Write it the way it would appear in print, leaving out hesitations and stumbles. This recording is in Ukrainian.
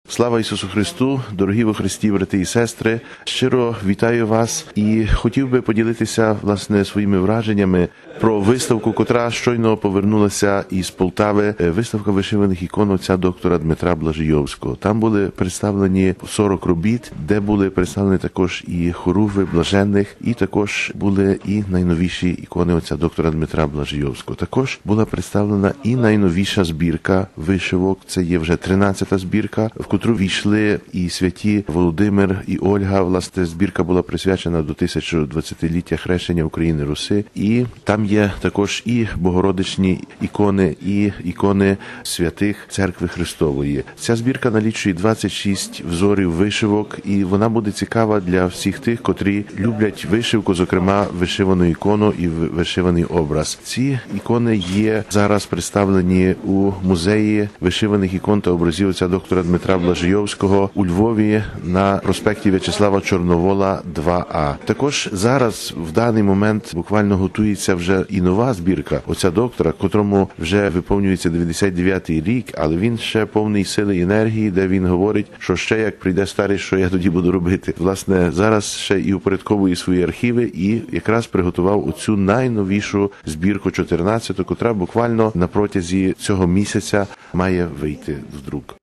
Слава Ісусу Христу, дорогі во Христі, брати і сестри, щиро вітаю вас і хотів би поділитися, власне, своїми враженнями про виставку, котра щойно повернулася із Полтави, виставка вишиваних ікон отця доктора Дмитра Блажійовського. Там були представлені 40 робіт, де були представлені також і хоругви блаженних, і також були і найновіші ікони отця доктора Дмитра Блажійовського. Також була представлена і найновіша збірка вишивок, це є вже 13-та збірка, в котру війшли і святі Володимир, і Ольга. Власне, збірка була присвячена до 1020-ліття хрещення України Руси. І там є також і богородичні ікони, і ікони святих Церкви Христової. Ця збірка налічує 26 взорів вишивок, і вона буде цікава для всіх тих, котрі люблять вишивку, зокрема вишивану ікону і вишиваний образ. Ці ікони є зараз представлені у музеї вишиваних ікон та образів отця доктора Дмитра Блажійовського у Львові на проспекті В'ячеслава Чорновола, 2А. Також зараз, в даний момент, буквально готується вже і нова збірка отця доктора, котрому вже виповнюється 99-й рік, але він ще повний сили і енергії, де він говорить, що ще як прийде старий, що я тоді буду робити. Власне, зараз ще і упорядковує свої архіви і якраз приготував оцю найновішу збірку 14-ту, котра буквально на протязі цього місяця має вийти в друк.